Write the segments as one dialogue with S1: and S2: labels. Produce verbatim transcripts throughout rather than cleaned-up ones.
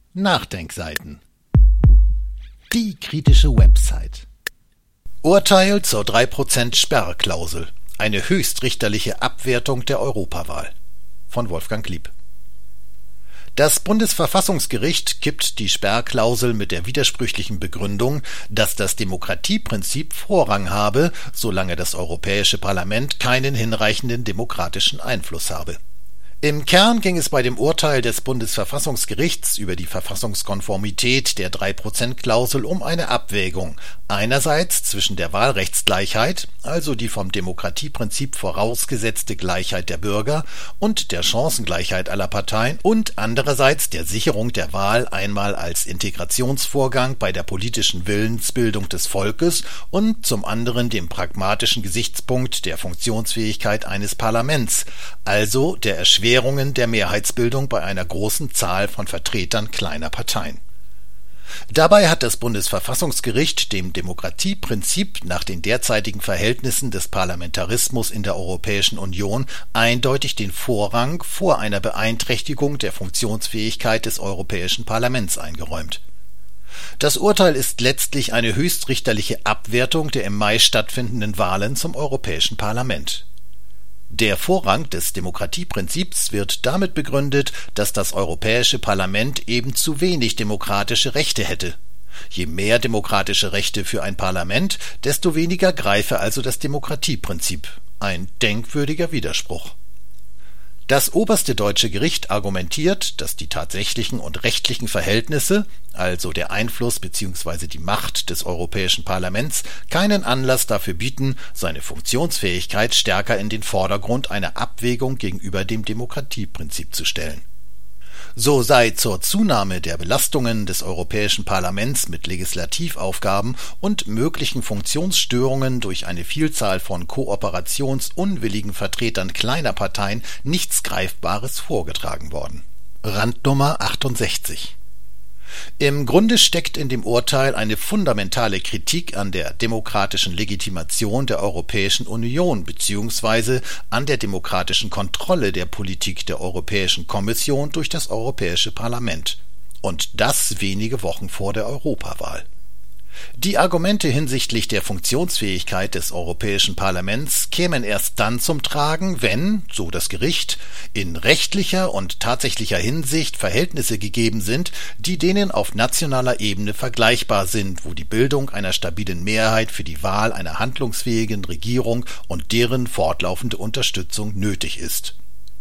S1: Nachdenkseiten. Die kritische Website. Urteil zur drei Prozent Sperrklausel. Eine höchstrichterliche Abwertung der Europawahl. Von Wolfgang Glieb. Das Bundesverfassungsgericht kippt die Sperrklausel mit der widersprüchlichen Begründung, dass das Demokratieprinzip Vorrang habe, solange das Europäische Parlament keinen hinreichenden demokratischen Einfluss habe. Im Kern ging es bei dem Urteil des Bundesverfassungsgerichts über die Verfassungskonformität der drei Prozent Klausel um eine Abwägung, einerseits zwischen der Wahlrechtsgleichheit, also die vom Demokratieprinzip vorausgesetzte Gleichheit der Bürger, und der Chancengleichheit aller Parteien und andererseits der Sicherung der Wahl einmal als Integrationsvorgang bei der politischen Willensbildung des Volkes und zum anderen dem pragmatischen Gesichtspunkt der Funktionsfähigkeit eines Parlaments, also der Erschwerung der Mehrheitsbildung bei einer großen Zahl von Vertretern kleiner Parteien. Dabei hat das Bundesverfassungsgericht dem Demokratieprinzip nach den derzeitigen Verhältnissen des Parlamentarismus in der Europäischen Union eindeutig den Vorrang vor einer Beeinträchtigung der Funktionsfähigkeit des Europäischen Parlaments eingeräumt. Das Urteil ist letztlich eine höchstrichterliche Abwertung der im Mai stattfindenden Wahlen zum Europäischen Parlament. Der Vorrang des Demokratieprinzips wird damit begründet, dass das Europäische Parlament eben zu wenig demokratische Rechte hätte. Je mehr demokratische Rechte für ein Parlament, desto weniger greife also das Demokratieprinzip. Ein denkwürdiger Widerspruch. Das oberste deutsche Gericht argumentiert, dass die tatsächlichen und rechtlichen Verhältnisse, also der Einfluss bzw. die Macht des Europäischen Parlaments, keinen Anlass dafür bieten, seine Funktionsfähigkeit stärker in den Vordergrund einer Abwägung gegenüber dem Demokratieprinzip zu stellen. So sei zur Zunahme der Belastungen des Europäischen Parlaments mit Legislativaufgaben und möglichen Funktionsstörungen durch eine Vielzahl von kooperationsunwilligen Vertretern kleiner Parteien nichts Greifbares vorgetragen worden. Randnummer achtundsechzig. Im Grunde steckt in dem Urteil eine fundamentale Kritik an der demokratischen Legitimation der Europäischen Union bzw. an der demokratischen Kontrolle der Politik der Europäischen Kommission durch das Europäische Parlament. Und das wenige Wochen vor der Europawahl. Die Argumente hinsichtlich der Funktionsfähigkeit des Europäischen Parlaments kämen erst dann zum Tragen, wenn, so das Gericht, in rechtlicher und tatsächlicher Hinsicht Verhältnisse gegeben sind, die denen auf nationaler Ebene vergleichbar sind, wo die Bildung einer stabilen Mehrheit für die Wahl einer handlungsfähigen Regierung und deren fortlaufende Unterstützung nötig ist.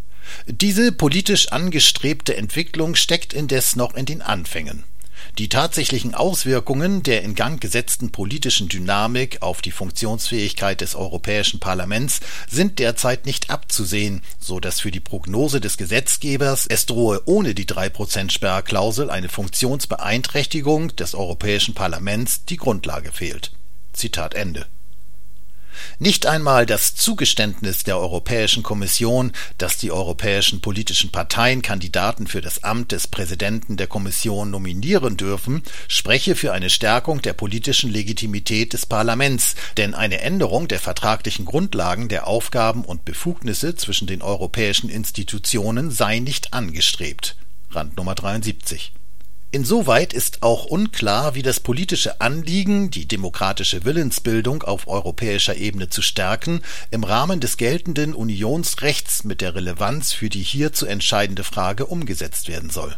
S1: Diese politisch angestrebte Entwicklung steckt indes noch in den Anfängen. Die tatsächlichen Auswirkungen der in Gang gesetzten politischen Dynamik auf die Funktionsfähigkeit des Europäischen Parlaments sind derzeit nicht abzusehen, so dass für die Prognose des Gesetzgebers es drohe ohne die drei Prozent Sperrklausel eine Funktionsbeeinträchtigung des Europäischen Parlaments die Grundlage fehlt. Zitat Ende. Nicht einmal das Zugeständnis der Europäischen Kommission, dass die europäischen politischen Parteien Kandidaten für das Amt des Präsidenten der Kommission nominieren dürfen, spreche für eine Stärkung der politischen Legitimität des Parlaments, denn eine Änderung der vertraglichen Grundlagen der Aufgaben und Befugnisse zwischen den europäischen Institutionen sei nicht angestrebt. Randnummer dreiundsiebzig. Insoweit ist auch unklar, wie das politische Anliegen, die demokratische Willensbildung auf europäischer Ebene zu stärken, im Rahmen des geltenden Unionsrechts mit der Relevanz für die hier zu entscheidende Frage umgesetzt werden soll.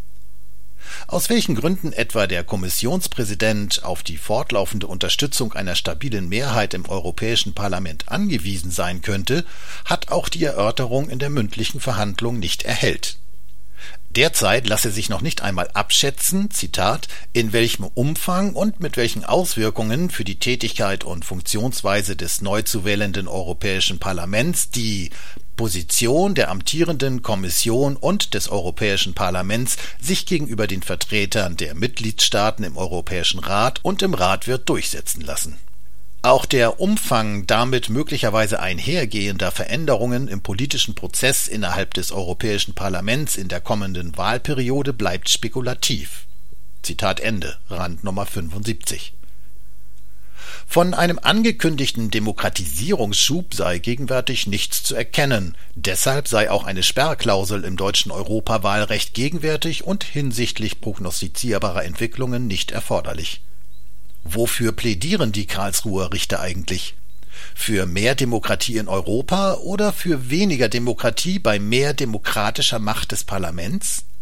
S1: Aus welchen Gründen etwa der Kommissionspräsident auf die fortlaufende Unterstützung einer stabilen Mehrheit im Europäischen Parlament angewiesen sein könnte, hat auch die Erörterung in der mündlichen Verhandlung nicht erhellt. Derzeit lasse sich noch nicht einmal abschätzen, Zitat, in welchem Umfang und mit welchen Auswirkungen für die Tätigkeit und Funktionsweise des neu zu wählenden Europäischen Parlaments die Position der amtierenden Kommission und des Europäischen Parlaments sich gegenüber den Vertretern der Mitgliedstaaten im Europäischen Rat und im Rat wird durchsetzen lassen. Auch der Umfang damit möglicherweise einhergehender Veränderungen im politischen Prozess innerhalb des Europäischen Parlaments in der kommenden Wahlperiode bleibt spekulativ. Zitat Ende, Randnummer fünfundsiebzig. Von einem angekündigten Demokratisierungsschub sei gegenwärtig nichts zu erkennen. Deshalb sei auch eine Sperrklausel im deutschen Europawahlrecht gegenwärtig und hinsichtlich prognostizierbarer Entwicklungen nicht erforderlich. Wofür plädieren die Karlsruher Richter eigentlich? Für mehr Demokratie in Europa oder für weniger Demokratie bei mehr demokratischer Macht des Parlaments?